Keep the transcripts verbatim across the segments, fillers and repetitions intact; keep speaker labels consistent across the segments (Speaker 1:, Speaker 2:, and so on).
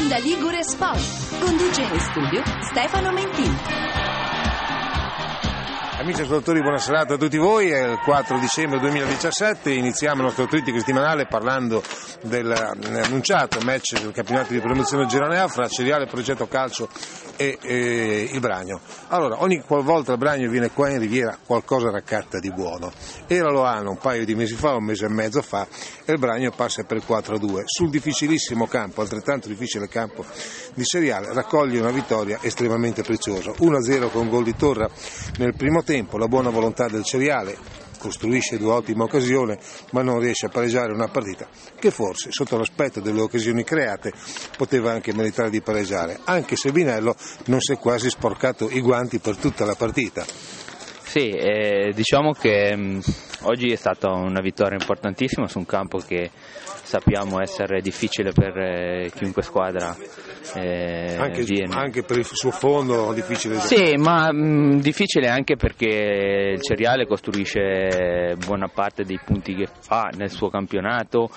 Speaker 1: Onda Ligure Sport. Conduce in studio Stefano Mentini.
Speaker 2: Amici ascoltatori, buona serata a tutti voi. È il quattro dicembre duemiladiciassette, iniziamo il nostro trittico settimanale parlando dell'annunciato match del campionato di promozione Girone A fra Ceriale Progetto Calcio e, e il Bragno. Allora, ogni qualvolta il Bragno viene qua in Riviera qualcosa raccatta di buono. Era Loano un paio di mesi fa, un mese e mezzo fa, e il Bragno passa per quattro a due. Sul difficilissimo campo, altrettanto difficile campo di Ceriale, raccoglie una vittoria estremamente preziosa. uno a zero con gol di Torra nel primo tempo, la buona volontà del Ceriale costruisce due ottime occasioni, ma non riesce a pareggiare una partita che forse, sotto l'aspetto delle occasioni create, poteva anche meritare di pareggiare, anche se Binello non si è quasi sporcato i guanti per tutta la partita.
Speaker 3: Sì, eh, diciamo che mh, oggi è stata una vittoria importantissima su un campo che sappiamo essere difficile per eh, chiunque squadra eh,
Speaker 2: anche,
Speaker 3: viene.
Speaker 2: Anche per il suo fondo difficile.
Speaker 3: Sì, ma mh, difficile anche perché il Ceriale costruisce buona parte dei punti che fa nel suo campionato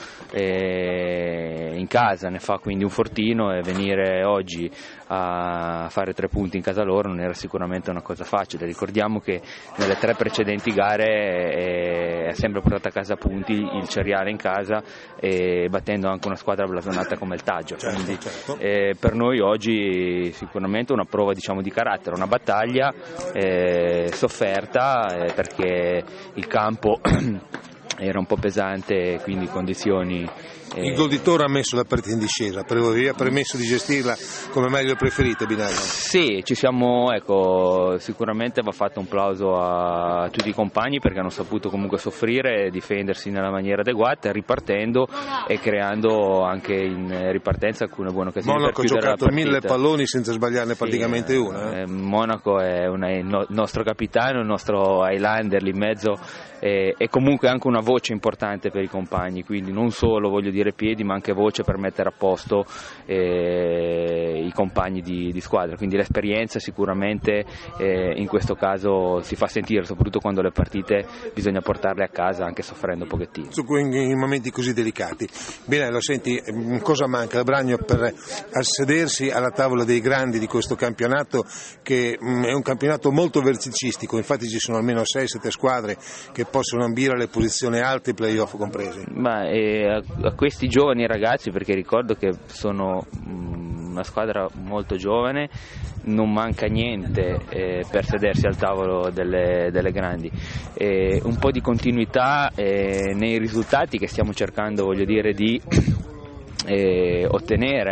Speaker 3: eh, in casa, ne fa quindi un fortino, e venire oggi a fare tre punti in casa loro non era sicuramente una cosa facile. Ricordiamo che nelle tre precedenti gare è sempre portato a casa punti il Ceriale in casa, e battendo anche una squadra blasonata come il Taggio.
Speaker 2: Certo,
Speaker 3: Quindi
Speaker 2: certo.
Speaker 3: Eh, per noi oggi sicuramente una prova, diciamo, di carattere, una battaglia eh, sofferta eh, perché il campo era un po' pesante, quindi condizioni.
Speaker 2: Il gol di Torra ha messo la partita in discesa, vi ha permesso di gestirla come meglio preferite, Binello?
Speaker 3: Sì, ci siamo, ecco, sicuramente va fatto un plauso a tutti i compagni perché hanno saputo comunque soffrire e difendersi nella maniera adeguata, ripartendo e creando anche in ripartenza alcune buone occasioni.
Speaker 2: Monaco
Speaker 3: per chiudere
Speaker 2: ha giocato
Speaker 3: la partita.
Speaker 2: mille palloni senza sbagliarne
Speaker 3: sì,
Speaker 2: praticamente una. Eh?
Speaker 3: Eh, Monaco è una, il no, nostro capitano, il nostro Highlander lì in mezzo, e eh, comunque anche una voce importante per i compagni, quindi non solo, voglio dire, piedi, ma anche voce per mettere a posto eh, i compagni di, di squadra, quindi l'esperienza sicuramente eh, in questo caso si fa sentire, soprattutto quando le partite bisogna portarle a casa anche soffrendo un pochettino.
Speaker 2: Su in momenti così delicati. Binello, senti, cosa manca al Bragno per assedersi alla tavola dei grandi di questo campionato, che mh, è un campionato molto verticistico, infatti ci sono almeno sei sette squadre che possono ambire alle posizioni alte, playoff compresi.
Speaker 3: Ma eh, a, a questi giovani ragazzi, perché ricordo che sono mh, una squadra molto giovane, non manca niente eh, per sedersi al tavolo delle, delle grandi, eh, un po' di continuità eh, nei risultati che stiamo cercando, voglio dire, di eh, ottenere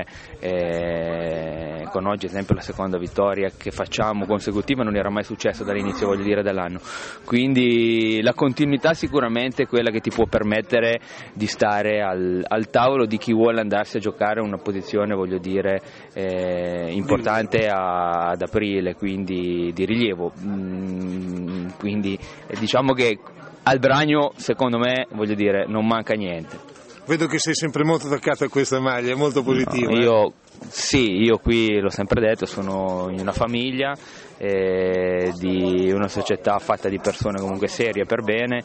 Speaker 3: eh, con oggi esempio la seconda vittoria che facciamo consecutiva, non era mai successo dall'inizio, voglio dire, dell'anno, quindi la continuità sicuramente è quella che ti può permettere di stare al, al tavolo di chi vuole andarsi a giocare una posizione, voglio dire, eh, importante a, ad aprile, quindi di rilievo, mm, quindi eh, diciamo che al Bragno secondo me, voglio dire, non manca niente.
Speaker 2: Vedo che sei sempre molto attaccato a questa maglia, è molto positivo.
Speaker 3: No, io, sì, io qui l'ho sempre detto, sono in una famiglia, eh, di una società fatta di persone comunque serie per bene,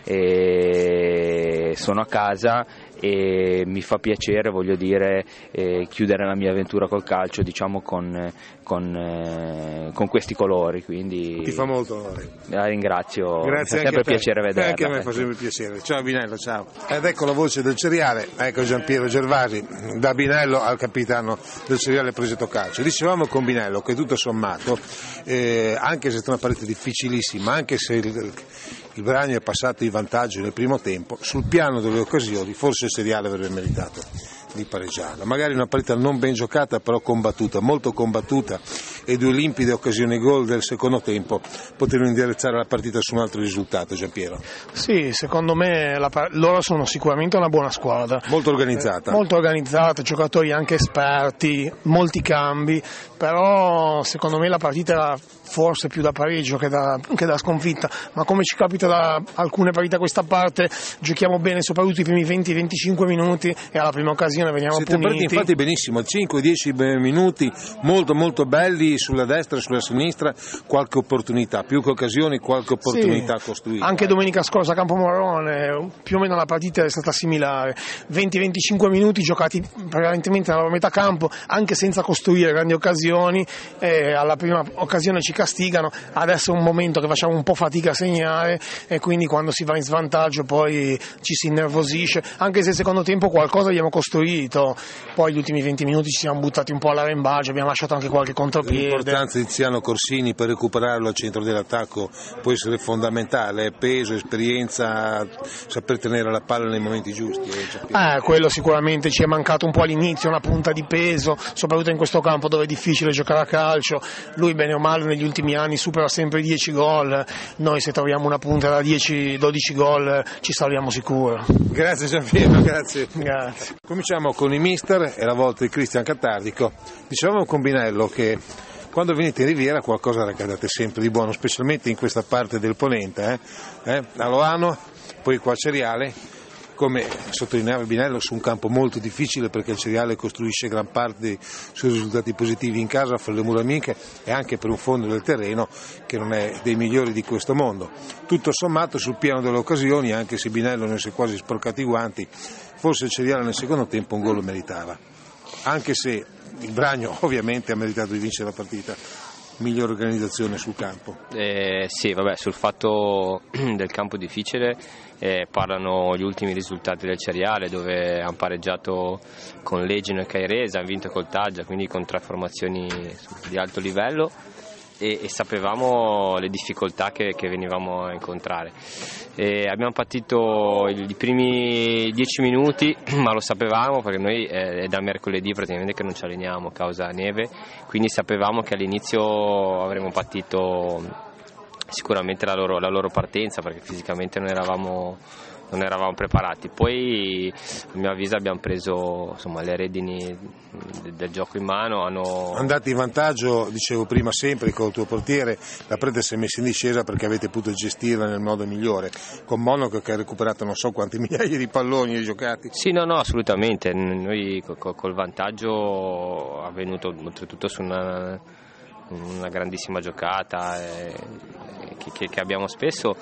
Speaker 3: e sono a casa e mi fa piacere, voglio dire, eh, chiudere la mia avventura col calcio, diciamo, con, con, eh, con questi colori, quindi
Speaker 2: ti fa molto onore.
Speaker 3: La ringrazio,
Speaker 2: Grazie,
Speaker 3: mi fa sempre piacere vederla.
Speaker 2: Anche a me fa sempre piacere. Ciao Binello, ciao. Ed ecco la voce del Ceriale, ecco Giampiero Gervasi, da Binello al capitano del Ceriale Progetto Calcio. Dicevamo con Binello che tutto sommato, eh, anche se è stata una partita difficilissima, anche se il, il Bragno è passato in vantaggio nel primo tempo, sul piano delle occasioni forse il Ceriale avrebbe meritato di pareggiarla, magari una partita non ben giocata però combattuta, molto combattuta, e due limpide occasioni gol del secondo tempo potevano indirizzare la partita su un altro risultato. Giampiero?
Speaker 4: Sì, secondo me la, loro sono sicuramente una buona squadra,
Speaker 2: molto organizzata,
Speaker 4: eh, molto organizzata, giocatori anche esperti, molti cambi, però secondo me la partita era forse più da pareggio che da, che da sconfitta, ma come ci capita da alcune partite a questa parte giochiamo bene soprattutto i primi venti venticinque minuti e alla prima occasione veniamo
Speaker 2: siete
Speaker 4: puniti.
Speaker 2: Siete infatti benissimo, cinque dieci minuti molto molto belli, vedi sulla destra e sulla sinistra qualche opportunità, più che occasioni, qualche opportunità
Speaker 4: sì,
Speaker 2: costruita.
Speaker 4: Anche domenica scorsa a Campomarrone più o meno la partita è stata similare, venti venticinque minuti giocati prevalentemente nella metà campo, anche senza costruire grandi occasioni, eh, alla prima occasione ci castigano, adesso è un momento che facciamo un po' fatica a segnare e quindi quando si va in svantaggio poi ci si innervosisce, anche se il secondo tempo qualcosa abbiamo costruito, poi gli ultimi venti minuti ci siamo buttati un po' all'arrembaggio, abbiamo lasciato anche qualche contropiede.
Speaker 2: L'importanza di Tiziano Corsini per recuperarlo al centro dell'attacco può essere fondamentale, peso, esperienza, saper tenere la palla nei momenti giusti.
Speaker 4: Eh, quello sicuramente ci è mancato un po' all'inizio, una punta di peso, soprattutto in questo campo dove è difficile giocare a calcio. Lui bene o male negli ultimi anni supera sempre i dieci gol, noi se troviamo una punta da dieci dodici gol ci salviamo sicuro.
Speaker 2: Grazie Gianpiero, grazie.
Speaker 4: Grazie.
Speaker 2: Cominciamo con i mister e la volta di Cristian Cattardico. Dicevamo con Binello che quando venite in Riviera qualcosa raccatate sempre di buono, specialmente in questa parte del Ponente, eh? Eh? a Loano, poi qua a Ceriale, come sottolineava Binello, su un campo molto difficile perché il Ceriale costruisce gran parte dei suoi risultati positivi in casa fra le mura amiche e anche per un fondo del terreno che non è dei migliori di questo mondo. Tutto sommato sul piano delle occasioni, anche se Binello ne si è quasi sporcati i guanti, forse il Ceriale nel secondo tempo un gol lo meritava, anche se il Bragno ovviamente ha meritato di vincere la partita. Migliore organizzazione sul campo.
Speaker 5: Eh, sì, vabbè, sul fatto del campo difficile eh, parlano gli ultimi risultati del Ceriale, dove hanno pareggiato con Legino e Cairese, hanno vinto col Taggia, quindi con tre formazioni di alto livello e, e sapevamo le difficoltà che, che venivamo a incontrare. E abbiamo partito i primi dieci minuti, ma lo sapevamo perché noi è da mercoledì praticamente che non ci alleniamo a causa neve, quindi sapevamo che all'inizio avremmo partito sicuramente la loro, la loro partenza perché fisicamente non eravamo, non eravamo preparati. Poi a mio avviso abbiamo preso insomma, le redini del gioco in mano. Hanno...
Speaker 2: Andati in vantaggio, dicevo prima, sempre con il tuo portiere, la preda si è messa in discesa perché avete potuto gestirla nel modo migliore, con Monaco che ha recuperato non so quante migliaia di palloni giocati.
Speaker 5: Sì, no, no, assolutamente, noi col vantaggio avvenuto oltretutto su una, una grandissima giocata eh, che, che abbiamo spesso,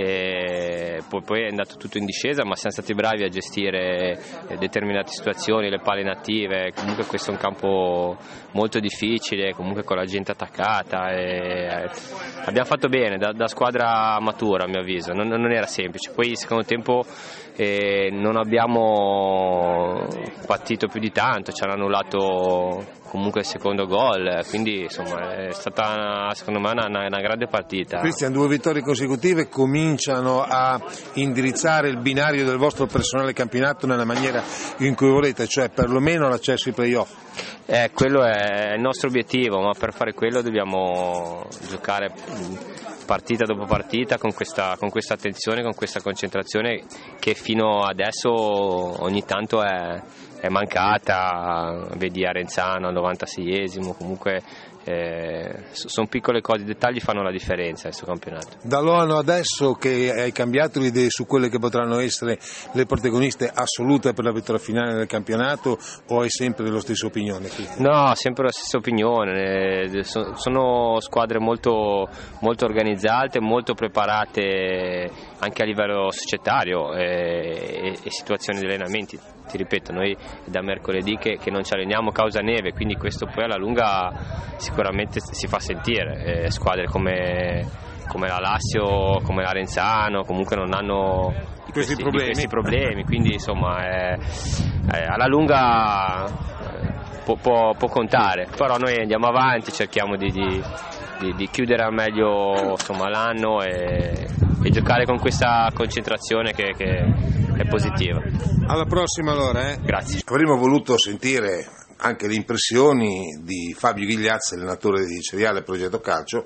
Speaker 5: e poi, poi è andato tutto in discesa, ma siamo stati bravi a gestire determinate situazioni, le palle inattive. Comunque questo è un campo molto difficile, comunque con la gente attaccata e abbiamo fatto bene da, da squadra matura a mio avviso, non, non era semplice. Poi il secondo tempo eh, non abbiamo partito più di tanto, ci hanno annullato comunque il secondo gol, quindi insomma è stata secondo me una, una grande partita.
Speaker 2: Cristian, due vittorie consecutive cominciano a indirizzare il binario del vostro personale campionato nella maniera in cui volete, cioè perlomeno l'accesso ai playoff.
Speaker 5: Eh, quello è il nostro obiettivo, ma per fare quello dobbiamo giocare partita dopo partita con questa, con questa attenzione, con questa concentrazione che fino adesso ogni tanto è, è mancata. Vedi Arenzano al novantaseiesimo, comunque eh, sono piccole cose, i dettagli fanno la differenza in questo campionato.
Speaker 2: Da Loano adesso che hai cambiato le idee su quelle che potranno essere le protagoniste assolute per la vittoria finale del campionato, o hai sempre la stessa opinione?
Speaker 5: No, sempre la stessa opinione, sono squadre molto, molto organizzate, molto preparate anche a livello societario e, e situazioni di allenamenti. Ti ripeto, noi da mercoledì che, che non ci alleniamo causa neve, quindi questo poi alla lunga sicuramente si fa sentire. Eh, squadre come, come la Lazio, come l'Arenzano comunque non hanno
Speaker 2: questi,
Speaker 5: questi,
Speaker 2: problemi.
Speaker 5: questi problemi, quindi insomma eh, eh, alla lunga può, può, può contare, però noi andiamo avanti, cerchiamo di, di, di, di chiudere al meglio insomma, l'anno e, e giocare con questa concentrazione che, che è positiva.
Speaker 2: Alla prossima allora, eh?
Speaker 5: Grazie.
Speaker 2: Avremmo voluto sentire anche le impressioni di Fabio Ghigliazzi, allenatore di Ceriale Progetto Calcio,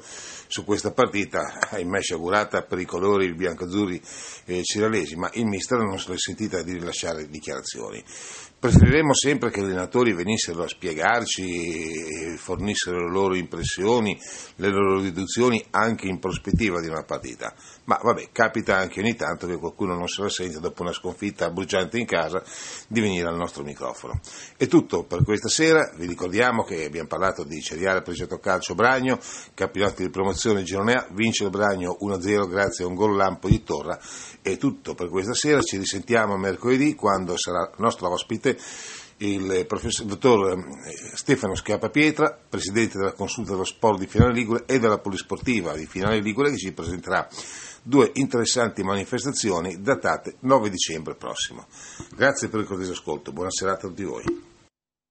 Speaker 2: su questa partita, ahimè sciagurata per i colori biancazzurri e ciralesi, ma il mister non se l'è sentita di rilasciare dichiarazioni. Preferiremmo sempre che gli allenatori venissero a spiegarci e fornissero le loro impressioni, le loro deduzioni anche in prospettiva di una partita, ma vabbè, capita anche ogni tanto che qualcuno non se la sente dopo una sconfitta bruciante in casa di venire al nostro microfono. È tutto per questa sera, vi ricordiamo che abbiamo parlato di Ceriale Progetto Calcio Bragno, campionato di promozione Girone A, vince il Bragno uno a zero grazie a un gol lampo di Torra. È tutto per questa sera, ci risentiamo mercoledì quando sarà nostro ospite il professor dottor Stefano Schiappapietra, presidente della Consulta dello Sport di Finale Ligure e della Polisportiva di Finale Ligure, che ci presenterà due interessanti manifestazioni datate nove dicembre prossimo. Grazie per il cortese ascolto, buona serata a tutti voi.